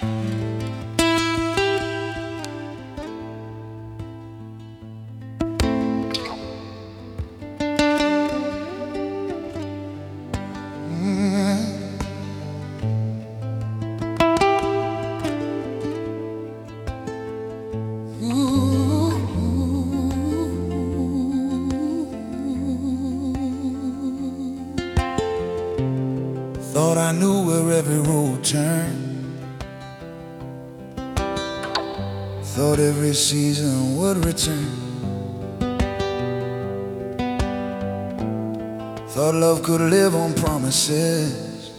Thought I knew where every road turned. Thought every season would return. Thought love could live on promises,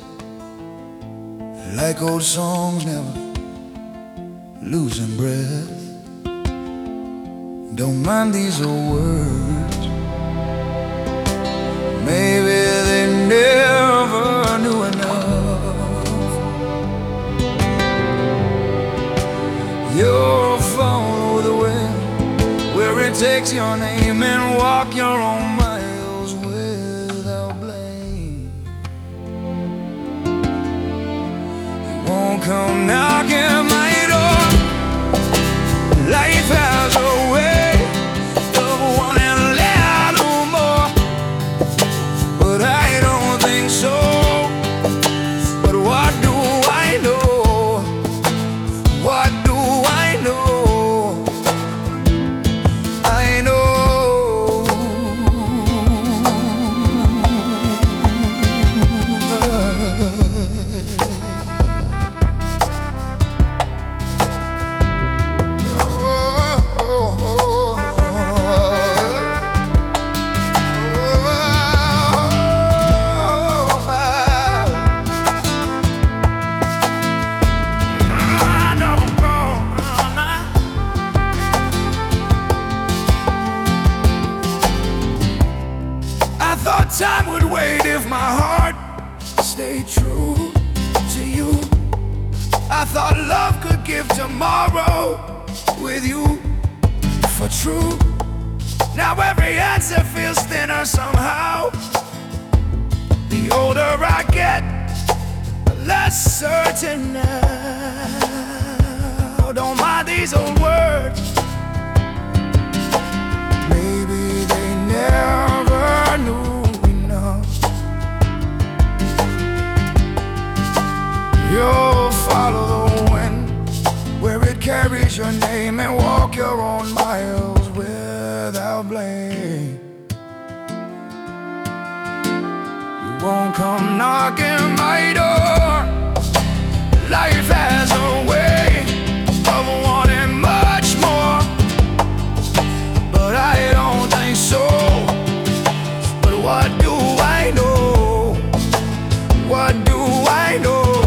like old songs never losing breath. Don't mind these old words, maybe they never knew enough. You'll follow the wind where it takes your name and walk your own miles without blame. You won't come knocking my door. Life has a way of wanting a little more, but I don't think so. But what do I know? What do I know? I know. Time would wait if my heart stayed true to you. I thought love could give tomorrow with you for true. Now every answer feels thinner somehow. The older I get, the less certain now. Don't mind these old words, maybe they never knew. You'll follow the wind where it carries your name and walk your own miles without blame. You won't come knocking my door. Life has a way of wanting much more, but I don't think so. But what do I know? What do I know?